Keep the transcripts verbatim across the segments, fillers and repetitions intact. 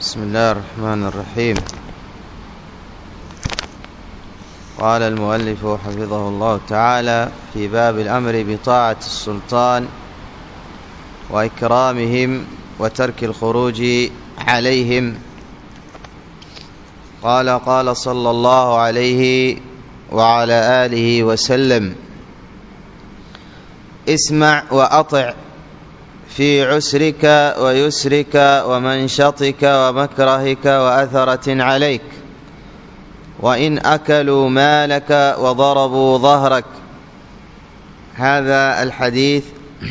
بسم الله الرحمن الرحيم. قال المؤلف حفظه الله تعالى في باب الأمر بطاعة السلطان وإكرامهم وترك الخروج عليهم. قال قال صلى الله عليه وعلى آله وسلم: اسمع وأطع في عسرك ويسرك ومنشطك ومكرهك وأثرة عليك، وإن أكلوا مالك وضربوا ظهرك. هذا الحديث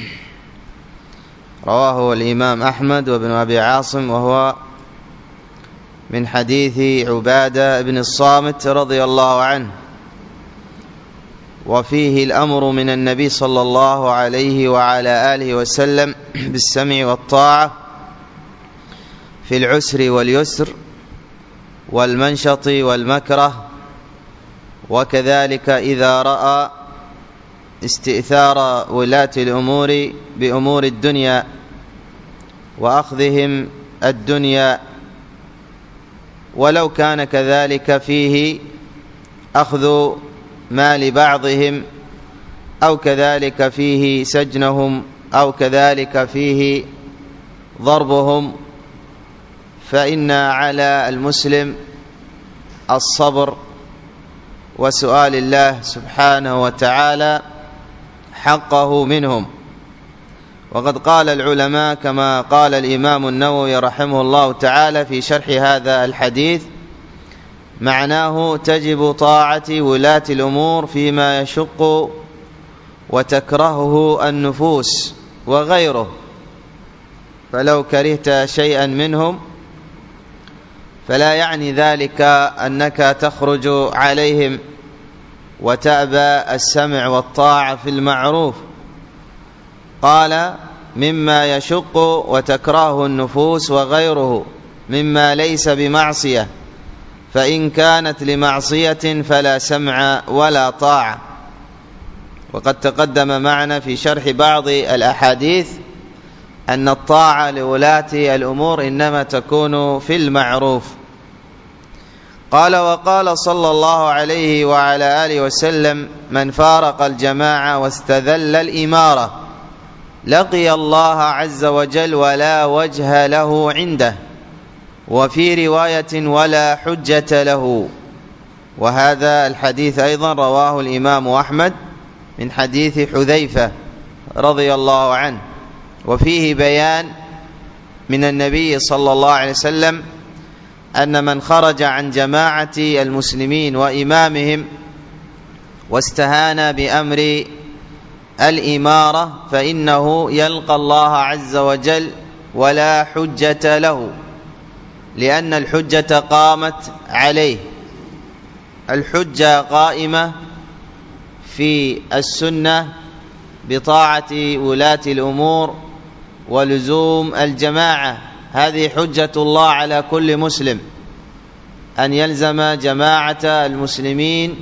رواه الإمام أحمد وابن أبي عاصم، وهو من حديث عبادة بن الصامت رضي الله عنه، وفيه الأمر من النبي صلى الله عليه وعلى آله وسلم بالسمع والطاعة في العسر واليسر والمنشط والمكره، وكذلك إذا رأى استئثار ولاة الأمور بأمور الدنيا وأخذهم الدنيا، ولو كان كذلك فيه أخذ مال بعضهم، أو كذلك فيه سجنهم، أو كذلك فيه ضربهم، فإن على المسلم الصبر وسؤال الله سبحانه وتعالى حقه منهم. وقد قال العلماء كما قال الإمام النووي رحمه الله تعالى في شرح هذا الحديث: معناه تجب طاعة ولاة الأمور فيما يشق وتكرهه النفوس وغيره، فلو كرهت شيئا منهم فلا يعني ذلك أنك تخرج عليهم وتأبى السمع والطاعة في المعروف. قال: مما يشق وتكرهه النفوس وغيره مما ليس بمعصية، فإن كانت لمعصية فلا سمع ولا طاعة. وقد تقدم معنا في شرح بعض الأحاديث أن الطاعة لولاة الأمور إنما تكون في المعروف. قال: وقال صلى الله عليه وعلى آله وسلم: من فارق الجماعة واستذل الإمارة لقي الله عز وجل ولا وجه له عنده، وفي رواية ولا حجة له. وهذا الحديث أيضا رواه الإمام أحمد من حديث حذيفة رضي الله عنه، وفيه بيان من النبي صلى الله عليه وسلم أن من خرج عن جماعة المسلمين وإمامهم واستهان بأمر الإمارة فإنه يلقى الله عز وجل ولا حجة له، لأن الحجة قامت عليه. الحجة قائمة في السنة بطاعة ولاة الأمور ولزوم الجماعة. هذه حجة الله على كل مسلم أن يلزم جماعة المسلمين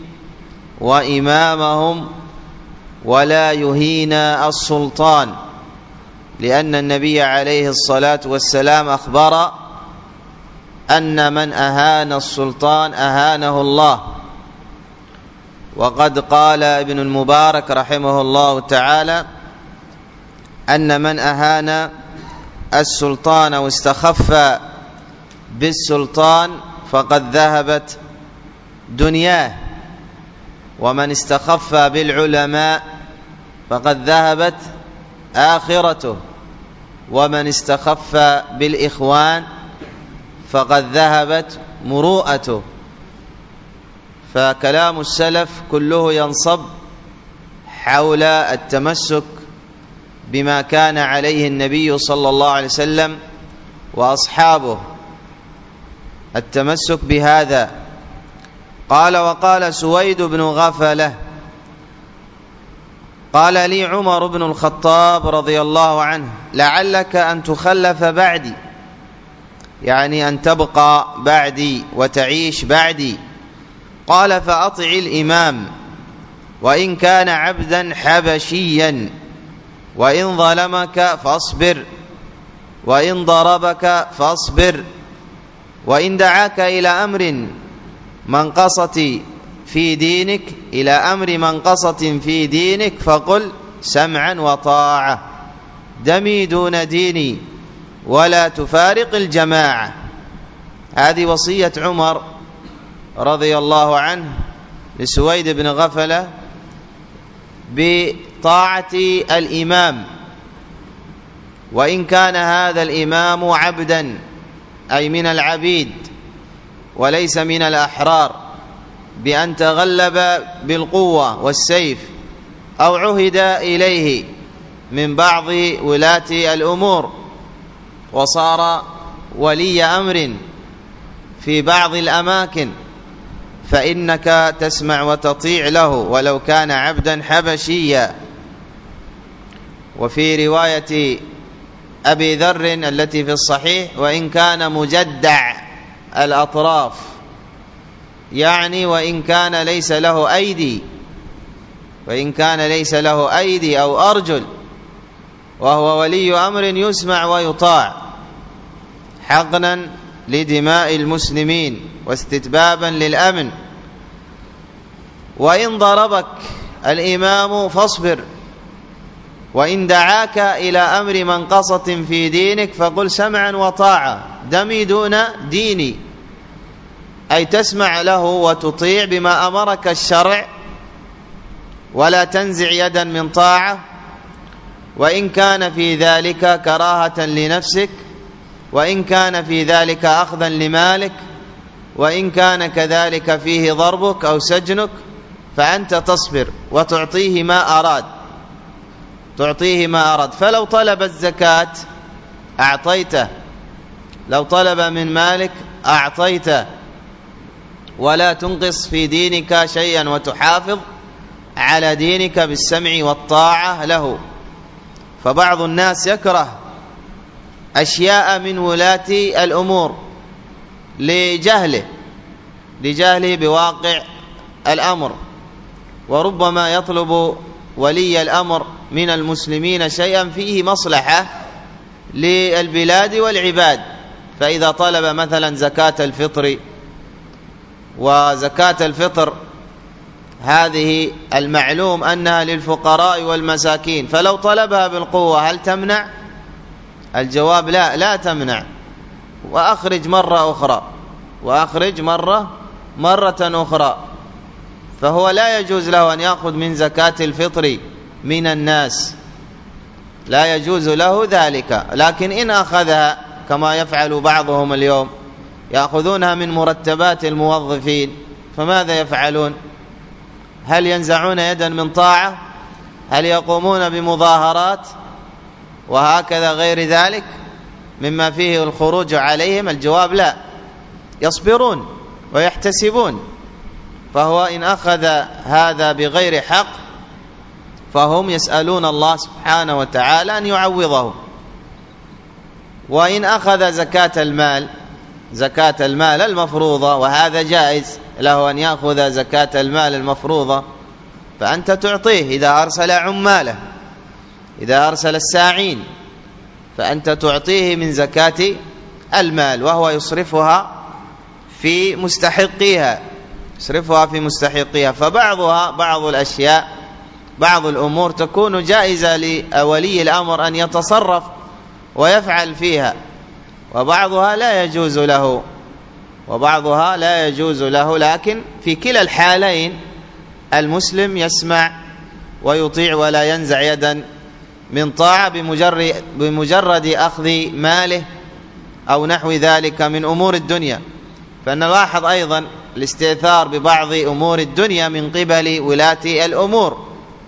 وإمامهم ولا يهين السلطان، لأن النبي عليه الصلاة والسلام أخبر أن من أهان السلطان أهانه الله. وقد قال ابن المبارك رحمه الله تعالى أن من أهان السلطان واستخف بالسلطان فقد ذهبت دنياه، ومن استخف بالعلماء فقد ذهبت آخرته، ومن استخف بالإخوان فقد ذهبت مروءته. فكلام السلف كله ينصب حول التمسك بما كان عليه النبي صلى الله عليه وسلم وأصحابه، التمسك بهذا. قال: وقال سويد بن غفلة: قال لي عمر بن الخطاب رضي الله عنه: لعلك أن تخلف بعدي، يعني أن تبقى بعدي وتعيش بعدي. قال: فأطع الإمام وإن كان عبدا حبشيا، وإن ظلمك فاصبر، وإن ضربك فاصبر، وإن دعاك إلى أمر منقصة في دينك إلى أمر منقصة في دينك فقل سمعا وطاعة دمي دون ديني ولا تفارق الجماعة. هذه وصية عمر رضي الله عنه لسويد بن غفلة بطاعة الإمام، وإن كان هذا الإمام عبدا أي من العبيد وليس من الأحرار، بأن تغلب بالقوة والسيف أو عهد إليه من بعض ولاة الأمور وصار ولي أمر في بعض الأماكن، فإنك تسمع وتطيع له ولو كان عبدا حبشيا. وفي رواية أبي ذر التي في الصحيح وإن كان مجدع الأطراف، يعني وإن كان ليس له أيدي، وإن كان ليس له أيدي أو أرجل وهو ولي أمر يسمع ويطاع حقنا لدماء المسلمين واستتبابا للأمن. وإن ضربك الإمام فاصبر، وإن دعاك إلى أمر منقصة في دينك فقل سمعا وطاعة دمي دون ديني، أي تسمع له وتطيع بما أمرك الشرع ولا تنزع يدا من طاعة، وإن كان في ذلك كراهة لنفسك، وإن كان في ذلك أخذا لمالك، وإن كان كذلك فيه ضربك أو سجنك، فأنت تصبر وتعطيه ما أراد تعطيه ما أراد. فلو طلب الزكاة أعطيته، لو طلب من مالك أعطيته، ولا تنقص في دينك شيئا وتحافظ على دينك بالسمع والطاعة له. فبعض الناس يكره أشياء من ولاة الأمور لجهله لجهله بواقع الأمر، وربما يطلب ولي الأمر من المسلمين شيئا فيه مصلحة للبلاد والعباد. فإذا طلب مثلا زكاة الفطر، وزكاة الفطر هذه المعلوم أنها للفقراء والمساكين، فلو طلبها بالقوة هل تمنع؟ الجواب لا، لا تمنع. وأخرج مرة أخرى وأخرج مرة مرة أخرى. فهو لا يجوز له أن يأخذ من زكاة الفطر من الناس، لا يجوز له ذلك. لكن إن أخذها كما يفعل بعضهم اليوم، يأخذونها من مرتبات الموظفين، فماذا يفعلون؟ هل ينزعون يدا من طاعة؟ هل يقومون بمظاهرات وهكذا غير ذلك مما فيه الخروج عليهم؟ الجواب لا، يصبرون ويحتسبون. فهو إن أخذ هذا بغير حق فهم يسألون الله سبحانه وتعالى أن يعوضهم. وإن أخذ زكاة المال زكاة المال المفروضة، وهذا جائز له أن يأخذ زكاة المال المفروضة، فأنت تعطيه. إذا أرسل عماله، إذا أرسل الساعين، فأنت تعطيه من زكاة المال، وهو يصرفها في مستحقيها يصرفها في مستحقيها. فبعضها بعض الأشياء بعض الأمور تكون جائزة لولي الأمر أن يتصرف ويفعل فيها، وبعضها لا يجوز له وبعضها لا يجوز له لكن في كلا الحالين المسلم يسمع ويطيع ولا ينزع يدا من طاعة بمجرد, بمجرد أخذ ماله أو نحو ذلك من أمور الدنيا. فنلاحظ أيضا الاستئثار ببعض أمور الدنيا من قبل ولاة الأمور،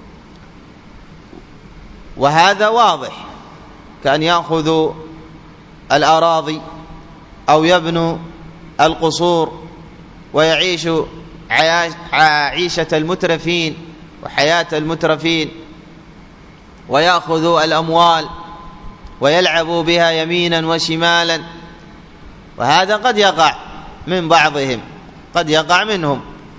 وهذا واضح، كأن يأخذوا الأراضي أو يبنوا القصور ويعيش عيشة المترفين وحياة المترفين، ويأخذوا الأموال ويلعبوا بها يمينا وشمالا. وهذا قد يقع من بعضهم، قد يقع منهم.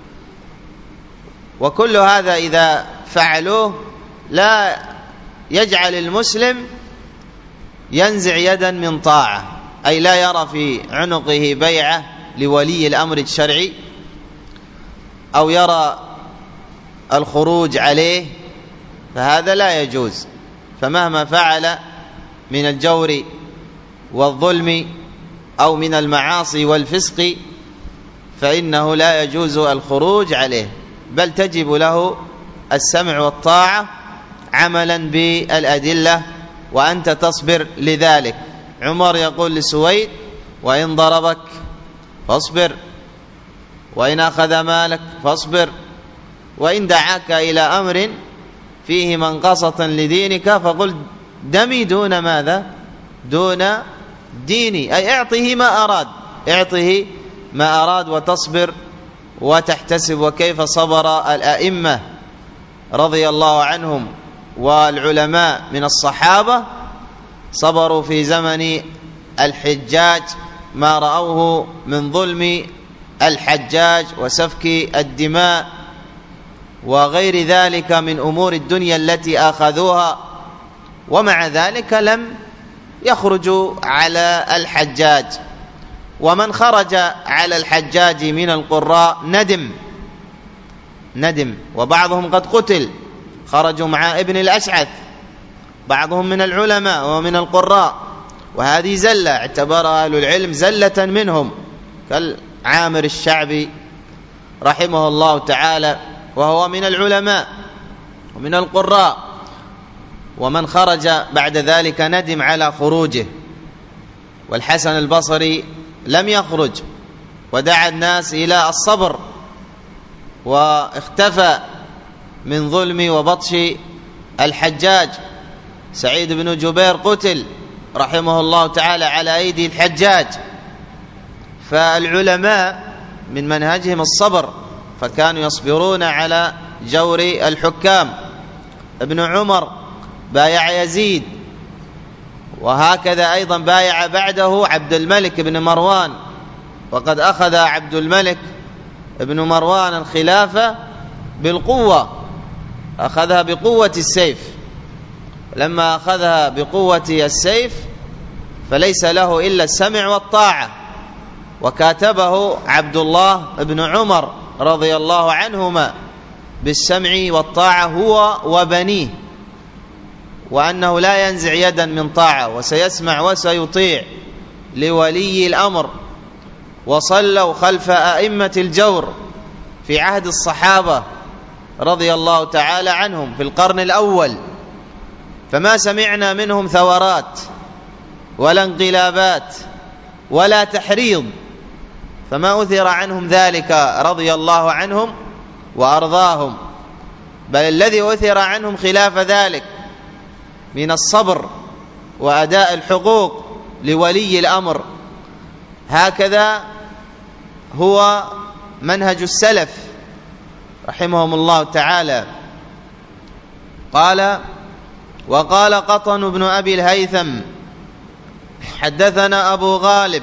وكل هذا إذا فعلوه لا يجعل المسلم ينزع يدا من طاعة، أي لا يرى في عنقه بيعة لولي الأمر الشرعي، أو يرى الخروج عليه، فهذا لا يجوز. فمهما فعل من الجور والظلم أو من المعاصي والفسق فإنه لا يجوز الخروج عليه، بل تجب له السمع والطاعة عملا بالأدلة، وأنت تصبر لذلك. عمر يقول لسويد: وإن ضربك فاصبر، وإن أخذ مالك فاصبر، وإن دعاك إلى أمر فيه منقصة لدينك فقل دمي دون ماذا؟ دون ديني، أي اعطه ما أراد، اعطه ما أراد وتصبر وتحتسب. وكيف صبر الأئمة رضي الله عنهم والعلماء من الصحابة، صبروا في زمن الحجاج ما رأوه من ظلم الحجاج وسفك الدماء وغير ذلك من أمور الدنيا التي أخذوها، ومع ذلك لم يخرجوا على الحجاج. ومن خرج على الحجاج من القراء ندم ندم وبعضهم قد قتل، خرجوا مع ابن الأشعث بعضهم من العلماء ومن القراء، وهذه زلة اعتبرها أهل العلم زلة منهم، كالعامر الشعبي رحمه الله تعالى وهو من العلماء ومن القراء. ومن خرج بعد ذلك ندم على خروجه. والحسن البصري لم يخرج ودعا الناس إلى الصبر، واختفى من ظلم وبطش الحجاج. سعيد بن جبير قتل رحمه الله تعالى على أيدي الحجاج. فالعلماء من منهجهم الصبر، فكانوا يصبرون على جور الحكام. ابن عمر بايع يزيد، وهكذا أيضا بايع بعده عبد الملك بن مروان، وقد أخذ عبد الملك بن مروان الخلافة بالقوة، أخذها بقوة السيف. لما أخذها بقوة السيف فليس له إلا السمع والطاعة، وكاتبه عبد الله بن عمر رضي الله عنهما بالسمع والطاعة هو وبنيه، وأنه لا ينزع يدا من طاعة، وسيسمع وسيطيع لولي الأمر. وصلوا خلف أئمة الجور في عهد الصحابة رضي الله تعالى عنهم في القرن الأول، فما سمعنا منهم ثورات ولا انقلابات ولا تحريض، فما أثر عنهم ذلك رضي الله عنهم وأرضاهم، بل الذي أثر عنهم خلاف ذلك من الصبر وأداء الحقوق لولي الأمر. هكذا هو منهج السلف رحمهم الله تعالى. قال: وقال قطن بن أبي الهيثم حدثنا أبو غالب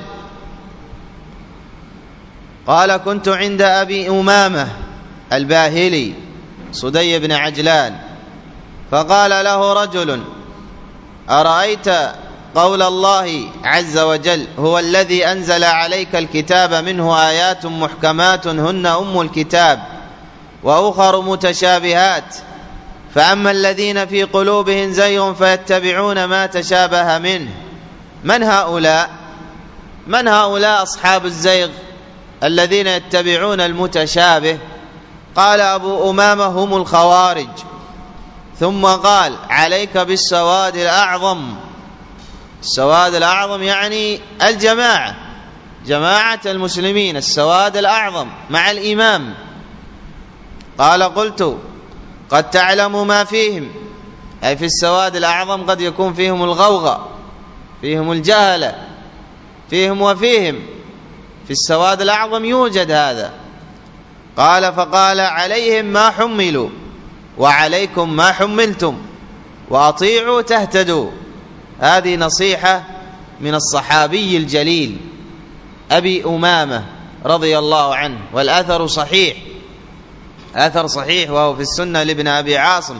قال: كنت عند أبي أمامة الباهلي صدي بن عجلان، فقال له رجل: أرأيت قول الله عز وجل: هو الذي أنزل عليك الكتاب منه آيات محكمات هن أم الكتاب وأخر متشابهات، فأما الذين في قلوبهم زيغ فيتبعون ما تشابه منه. من هؤلاء؟ من هؤلاء أصحاب الزيغ الذين يتبعون المتشابه؟ قال أبو أمامة: هم الخوارج. ثم قال: عليك بالسواد الأعظم. السواد الأعظم يعني الجماعة، جماعة المسلمين، السواد الأعظم مع الإمام. قال: قلت: قد تعلم ما فيهم، أي في السواد الأعظم قد يكون فيهم الغوغة، فيهم الجهلة، فيهم وفيهم، في السواد الأعظم يوجد هذا. قال: فقال: عليهم ما حملوا وعليكم ما حملتم وأطيعوا تهتدوا. هذه نصيحة من الصحابي الجليل أبي أمامة رضي الله عنه، والأثر صحيح، أثر صحيح، وهو في السنة لابن أبي عاصم.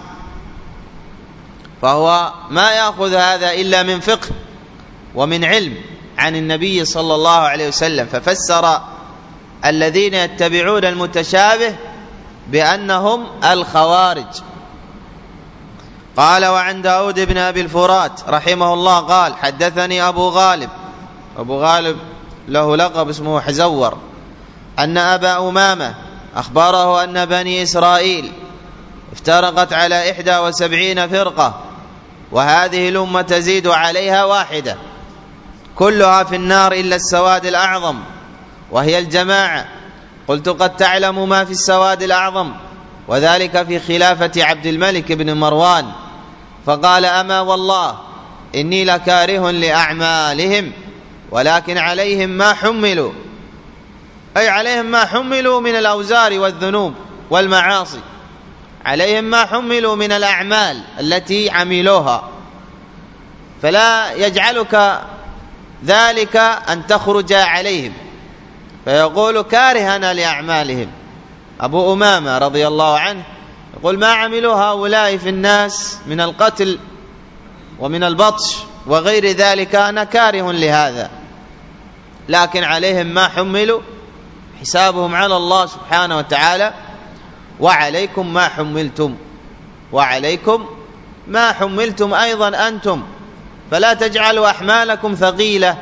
فهو ما يأخذ هذا إلا من فقه ومن علم عن النبي صلى الله عليه وسلم، ففسر الذين يتبعون المتشابه بأنهم الخوارج. قال: وعن داود بن أبي الفرات رحمه الله قال: حدثني أبو غالب، أبو غالب له لقب اسمه حزور، أن أبا أمامة أخبره أن بني إسرائيل افترقت على إحدى وسبعين فرقة، وهذه الأمة تزيد عليها واحدة، كلها في النار إلا السواد الأعظم وهي الجماعة. قلت: قد تعلم ما في السواد الأعظم؟ وذلك في خلافة عبد الملك بن مروان. فقال: أما والله إني لكاره لأعمالهم، ولكن عليهم ما حملوا، أي عليهم ما حملوا من الأوزار والذنوب والمعاصي، عليهم ما حملوا من الأعمال التي عملوها، فلا يجعلك ذلك أن تخرج عليهم. فيقول: كارهنا لأعمالهم. أبو أمامة رضي الله عنه يقول: ما عملوا هؤلاء في الناس من القتل ومن البطش وغير ذلك، أنا كاره لهذا، لكن عليهم ما حملوا، حسابهم على الله سبحانه وتعالى، وعليكم ما حملتم، وعليكم ما حملتم أيضا أنتم، فلا تجعلوا أحمالكم ثقيلة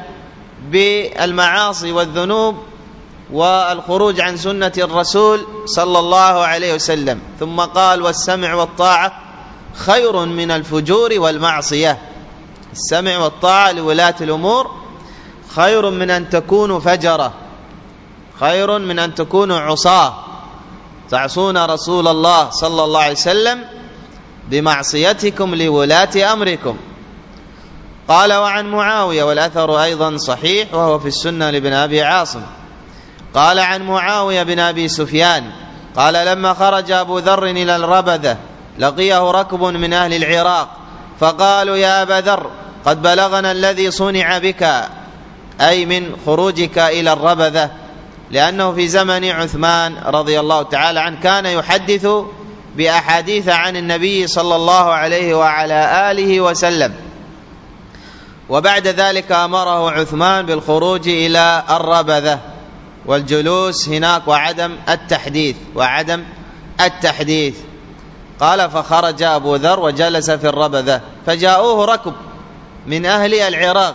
بالمعاصي والذنوب والخروج عن سنة الرسول صلى الله عليه وسلم. ثم قال: والسمع والطاعة خير من الفجور والمعصية. السمع والطاعة لولاة الأمور خير من أن تكونوا فجرة، خير من أن تكونوا عصاة تعصون رسول الله صلى الله عليه وسلم بمعصيتكم لولاة أمركم. قال: وعن معاوية، والأثر أيضا صحيح وهو في السنة لابن أبي عاصم، قال: عن معاوية بن أبي سفيان قال: لما خرج أبو ذر إلى الربذة لقيه ركب من أهل العراق، فقالوا: يا أبا ذر، قد بلغنا الذي صنع بك، أي من خروجك إلى الربذة، لأنه في زمن عثمان رضي الله تعالى عنه كان يحدث بأحاديث عن النبي صلى الله عليه وعلى آله وسلم، وبعد ذلك أمره عثمان بالخروج إلى الربذة والجلوس هناك وعدم التحديث وعدم التحديث قال: فخرج أبو ذر وجلس في الربذة، فجاءوه ركب من أهل العراق،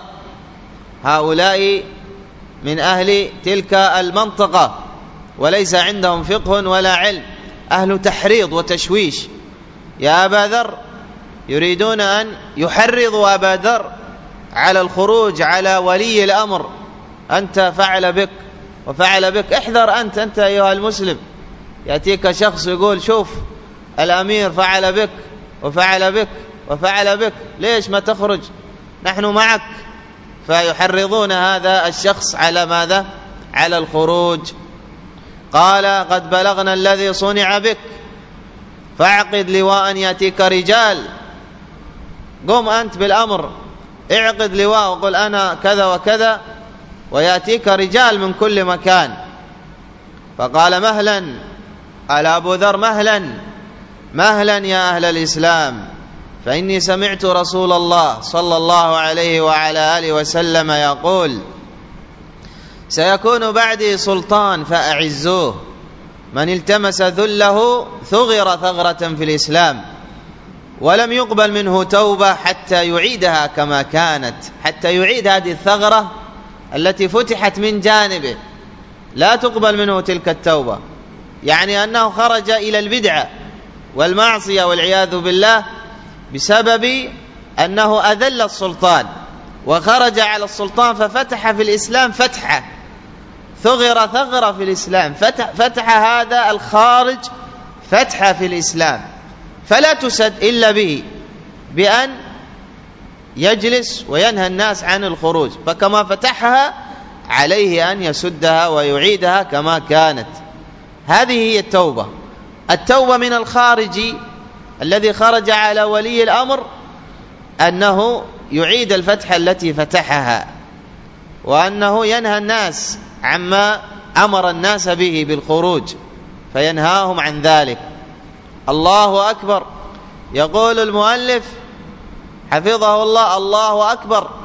هؤلاء من أهل تلك المنطقة وليس عندهم فقه ولا علم، أهل تحريض وتشويش. يا أبا ذر، يريدون أن يحرضوا أبا ذر على الخروج على ولي الأمر، أنت فعل بك وفعل بك، احذر أنت أنت أيها المسلم. يأتيك شخص يقول: شوف الأمير فعل بك وفعل بك وفعل بك، ليش ما تخرج؟ نحن معك. فيحرضون هذا الشخص على ماذا؟ على الخروج. قال: قد بلغنا الذي صنع بك، فاعقد لواء يأتيك رجال، قم أنت بالأمر، اعقد لواء وقل أنا كذا وكذا، ويأتيك رجال من كل مكان. فقال: مهلا. قال أبو ذر: مهلا مهلا يا أهل الإسلام، فإني سمعت رسول الله صلى الله عليه وعلى آله وسلم يقول: سيكون بعدي سلطان فأعزوه، من التمس ذله ثغر ثغرة في الإسلام، ولم يقبل منه توبة حتى يعيدها كما كانت، حتى يعيد هذه الثغرة التي فتحت من جانبه، لا تقبل منه تلك التوبة. يعني أنه خرج إلى البدعة والمعصية والعياذ بالله بسبب أنه أذل السلطان وخرج على السلطان، ففتح في الإسلام فتحة، ثغر ثغرة في الإسلام، فتح, فتح هذا الخارج فتحة في الإسلام، فلا تسد إلا به، بأن يجلس وينهى الناس عن الخروج، فكما فتحها عليه أن يسدها ويعيدها كما كانت. هذه هي التوبة. التوبة من الخارج الذي خرج على ولي الأمر أنه يعيد الفتحة التي فتحها، وأنه ينهى الناس عما أمر الناس به بالخروج، فينهاهم عن ذلك. الله أكبر. يقول المؤلف حفظه الله: الله أكبر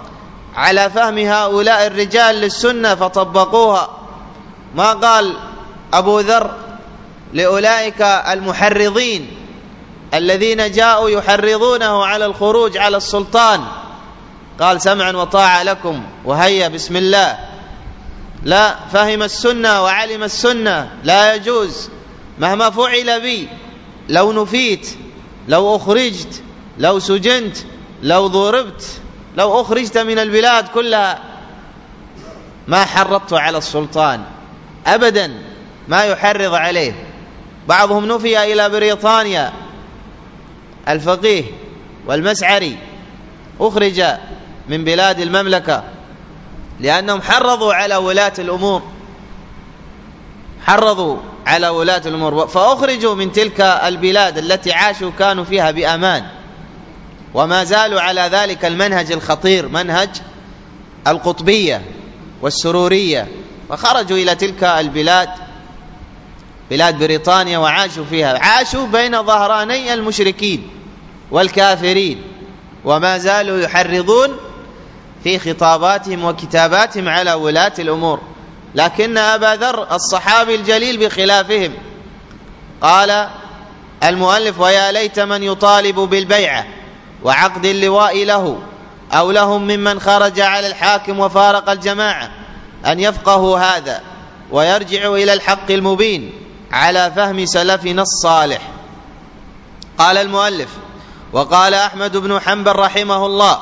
على فهم هؤلاء الرجال للسنة فطبقوها. ما قال أبو ذر لأولئك المحرضين الذين جاءوا يحرضونه على الخروج على السلطان قال سمعا وطاعة لكم وهيا بسم الله. لا، فهم السنة وعلم السنة، لا يجوز مهما فعل بي، لو نفيت، لو أخرجت، لو سجنت، لو ضربت، لو أخرجت من البلاد كلها، ما حرضت على السلطان أبدا، ما يحرض عليه. بعضهم نفي إلى بريطانيا، الفقيه والمسعري أخرج من بلاد المملكة لأنهم حرضوا على ولاة الأمور، حرضوا على ولاة الأمور فأخرجوا من تلك البلاد التي عاشوا كانوا فيها بأمان، وما زالوا على ذلك المنهج الخطير، منهج القطبية والسرورية، فخرجوا إلى تلك البلاد، بلاد بريطانيا، وعاشوا فيها، عاشوا بين ظهراني المشركين والكافرين، وما زالوا يحرضون في خطاباتهم وكتاباتهم على ولاة الأمور. لكن أبا ذر الصحابي الجليل بخلافهم. قال المؤلف: ويا ليت من يطالب بالبيعة وعقد اللواء له أو لهم ممن خرج على الحاكم وفارق الجماعة أن يفقهوا هذا ويرجعوا إلى الحق المبين على فهم سلفنا الصالح. قال المؤلف: وقال أحمد بن حنبل رحمه الله.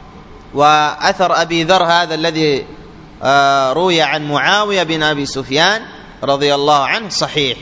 وأثر أبي ذر هذا الذي روي عن معاوية بن أبي سفيان رضي الله عنه صحيح،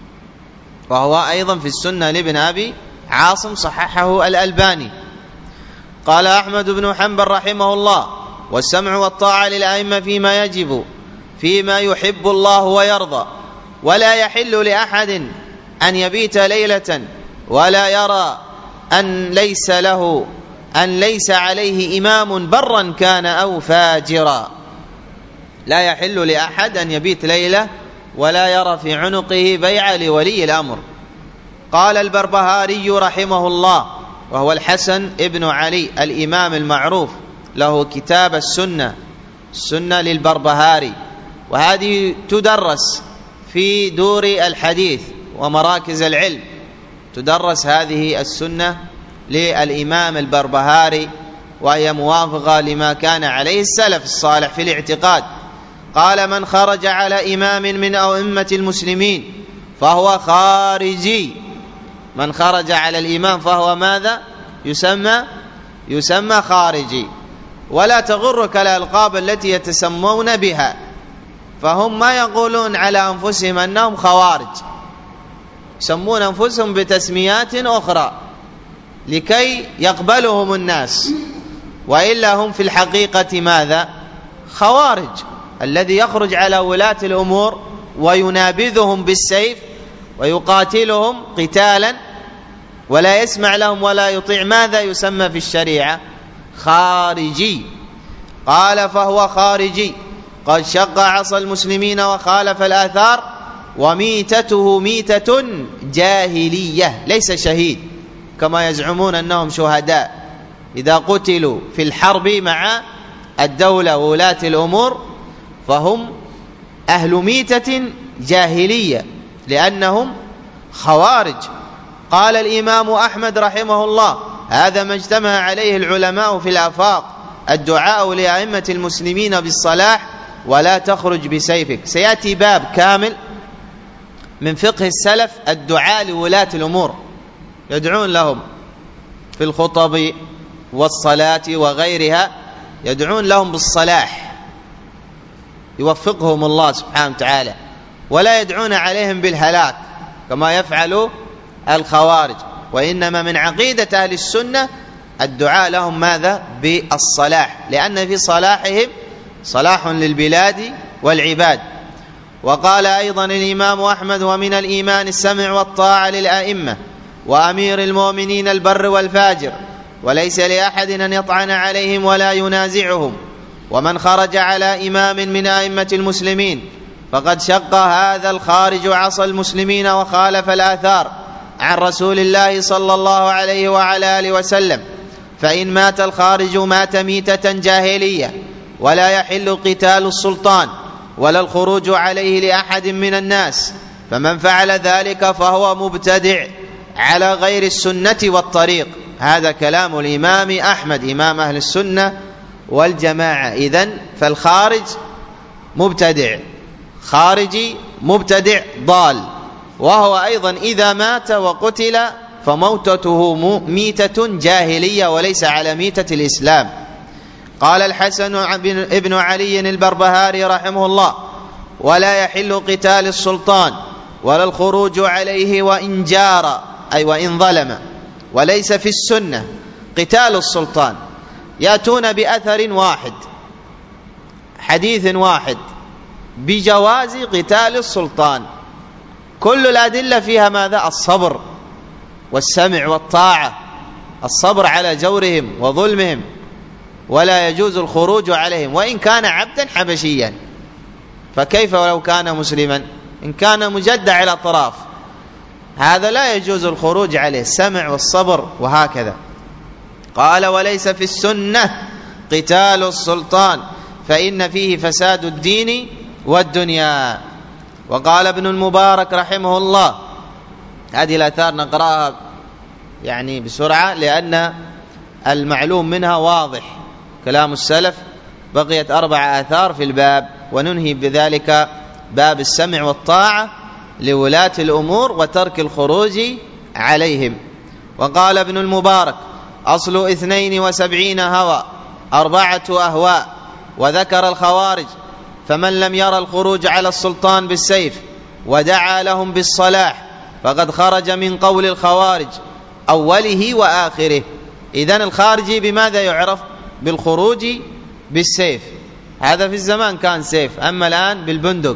وهو أيضا في السنة لابن أبي عاصم، صححه الألباني. قال أحمد بن حنبل رحمه الله: والسمع والطاعة للأئمة فيما يجب، فيما يحب الله ويرضى، ولا يحل لأحد أن يبيت ليلة ولا يرى أن ليس له أن ليس عليه إمام برا كان أو فاجرا. لا يحل لأحد أن يبيت ليلة ولا يرى في عنقه بيعة لولي الأمر. قال البربهاري رحمه الله، وهو الحسن ابن علي الإمام المعروف، له كتاب السنة، السنة للبربهاري، وهذه تدرس في دور الحديث ومراكز العلم، تدرس هذه السنة للإمام البربهاري، وهي موافقة لما كان عليه السلف الصالح في الاعتقاد. قال: من خرج على إمام من أئمة المسلمين فهو خارجي. من خرج على الإمام فهو ماذا؟ يسمى يسمى خارجي. ولا تغرك الألقاب التي يتسمون بها، فهم ما يقولون على أنفسهم أنهم خوارج، يسمون أنفسهم بتسميات أخرى لكي يقبلهم الناس، وإلا هم في الحقيقة ماذا؟ خوارج. الذي يخرج على ولاة الأمور وينابذهم بالسيف ويقاتلهم قتالا ولا يسمع لهم ولا يطيع، ماذا يسمى في الشريعة؟ خارجي. قال: فهو خارجي قد شق عصا المسلمين وخالف الآثار، وميتته ميتة جاهلية، ليس شهيد كما يزعمون أنهم شهداء إذا قتلوا في الحرب مع الدولة وولاة الأمور، فهم أهل ميتة جاهلية لأنهم خوارج. قال الإمام أحمد رحمه الله: هذا ما اجتمع عليه العلماء في الآفاق، الدعاء لأئمة المسلمين بالصلاح ولا تخرج بسيفك. سيأتي باب كامل من فقه السلف الدعاء لولاة الأمور، يدعون لهم في الخطب والصلاة وغيرها، يدعون لهم بالصلاح يوفقهم الله سبحانه وتعالى، ولا يدعون عليهم بالهلاك كما يفعل الخوارج. وإنما من عقيدة أهل السنة الدعاء لهم ماذا؟ بالصلاح، لأن في صلاحهم صلاح للبلاد والعباد. وقال أيضا الإمام أحمد: ومن الإيمان السمع والطاعة للأئمة وأمير المؤمنين البر والفاجر، وليس لأحد أن يطعن عليهم ولا ينازعهم. ومن خرج على إمام من أئمة المسلمين فقد شق هذا الخارج عصى المسلمين وخالف الآثار عن رسول الله صلى الله عليه وعلى آله وسلم، فإن مات الخارج مات ميتة جاهلية، ولا يحل قتال السلطان ولا الخروج عليه لأحد من الناس، فمن فعل ذلك فهو مبتدع على غير السنة والطريق. هذا كلام الإمام أحمد إمام أهل السنة والجماعة. إذن فالخارج مبتدع، خارجي مبتدع ضال، وهو أيضا إذا مات وقتل فموتته ميتة جاهلية وليس على ميتة الإسلام. قال الحسن ابن علي البربهاري رحمه الله: ولا يحل قتال السلطان ولا الخروج عليه وإن جار، أي وإن ظلم. وليس في السنة قتال السلطان، يأتون بأثر واحد حديث واحد بجواز قتال السلطان، كل الأدلة فيها ماذا؟ الصبر والسمع والطاعة، الصبر على جورهم وظلمهم، ولا يجوز الخروج عليهم وإن كان عبدا حبشيا، فكيف ولو كان مسلما؟ إن كان مجدع الأطراف هذا لا يجوز الخروج عليه، السمع والصبر وهكذا. قال: وليس في السنة قتال السلطان فإن فيه فساد الدين والدنيا. وقال ابن المبارك رحمه الله، هذه الآثار نقرأها يعني بسرعة لأن المعلوم منها واضح، كلام السلف. بقيت أربع آثار في الباب، وننهي بذلك باب السمع والطاعة لولاة الأمور وترك الخروج عليهم. وقال ابن المبارك: أصل اثنين وسبعين هوى أربعة أهواء. وذكر الخوارج: فمن لم يرى الخروج على السلطان بالسيف ودعا لهم بالصلاح فقد خرج من قول الخوارج أوله وآخره. إذن الخارجي بماذا يعرف؟ بالخروج بالسيف، هذا في الزمان كان سيف، أما الآن بالبندق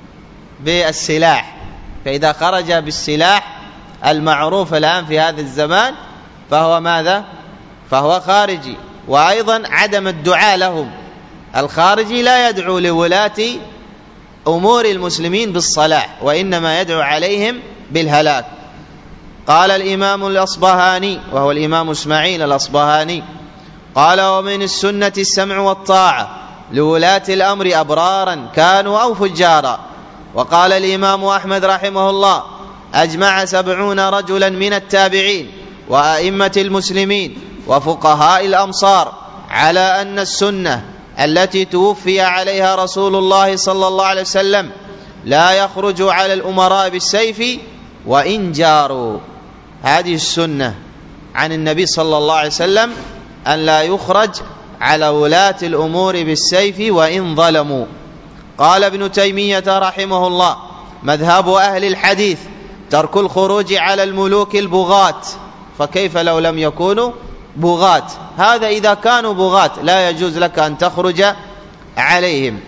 بالسلاح. فإذا خرج بالسلاح المعروف الآن في هذا الزمان فهو ماذا؟ فهو خارجي. وأيضا عدم الدعاء لهم، الخارجي لا يدعو لولاة أمور المسلمين بالصلاح، وإنما يدعو عليهم بالهلاك. قال الإمام الأصبهاني وهو الإمام إسماعيل الأصبهاني: قال: ومن السنة السمع والطاعة لولاة الأمر أبرارا كانوا أو فجارا. وقال الإمام أحمد رحمه الله: أجمع سبعون رجلا من التابعين وأئمة المسلمين وفقهاء الأمصار على أن السنة التي توفي عليها رسول الله صلى الله عليه وسلم لا يخرج على الأمراء بالسيف وإن جاروا. هذه السنة عن النبي صلى الله عليه وسلم أن لا يخرج على ولاة الأمور بالسيف وإن ظلموا. قال ابن تيمية رحمه الله: مذهب أهل الحديث ترك الخروج على الملوك البغاة، فكيف لو لم يكونوا بغاة؟ هذا إذا كانوا بغاة لا يجوز لك أن تخرج عليهم.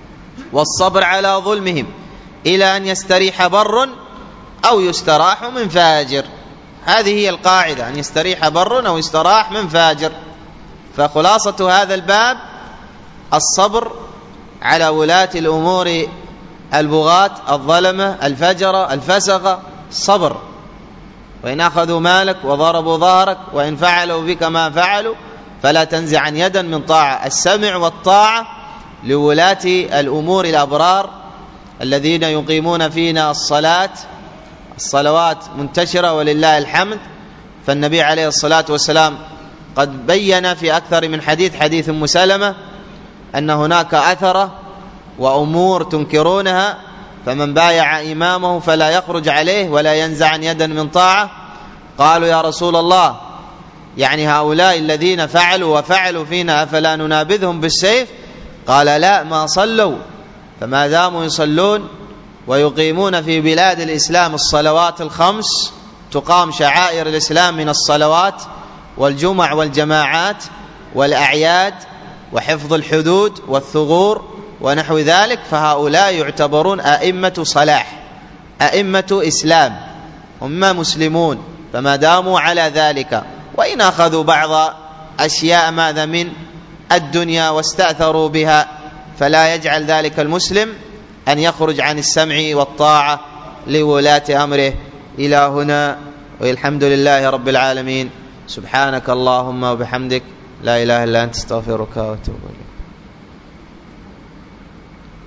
والصبر على ظلمهم إلى أن يستريح بر أو يستراح من فاجر، هذه هي القاعدة، أن يستريح بر أو يستراح من فاجر. فخلاصة هذا الباب الصبر على ولاة الأمور البغاة الظلمة الفجرة الفسقة، صبر، وإن أخذوا مالك وضربوا ظهرك وإن فعلوا بك ما فعلوا فلا تنزع يدا من طاعة. السمع والطاعة لولاة الأمور الأبرار الذين يقيمون فينا الصلاة، الصلوات منتشرة ولله الحمد. فالنبي عليه الصلاة والسلام قد بين في أكثر من حديث، حديث أم سلمة، أن هناك أثرة وأمور تنكرونها، فمن بايع إمامه فلا يخرج عليه ولا ينزع يدا من طاعة. قالوا: يا رسول الله، يعني هؤلاء الذين فعلوا وفعلوا فينا أفلا ننابذهم بالسيف؟ قال: لا، ما صلوا، فما داموا يصلون ويقيمون في بلاد الإسلام الصلوات الخمس، تقام شعائر الإسلام من الصلوات والجمع والجماعات والأعياد وحفظ الحدود والثغور ونحو ذلك، فهؤلاء يعتبرون أئمة صلاح، أئمة إسلام، هم مسلمون، فما داموا على ذلك. وإن أخذوا بعض أشياء ماذا من الدنيا واستأثروا بها، فلا يجعل ذلك المسلم أن يخرج عن السمع والطاعة لولاة أمره. إلى هنا، والحمد لله رب العالمين. سبحانك اللهم وبحمدك لا إله إلا أنت استغفرك وأتوب إليك.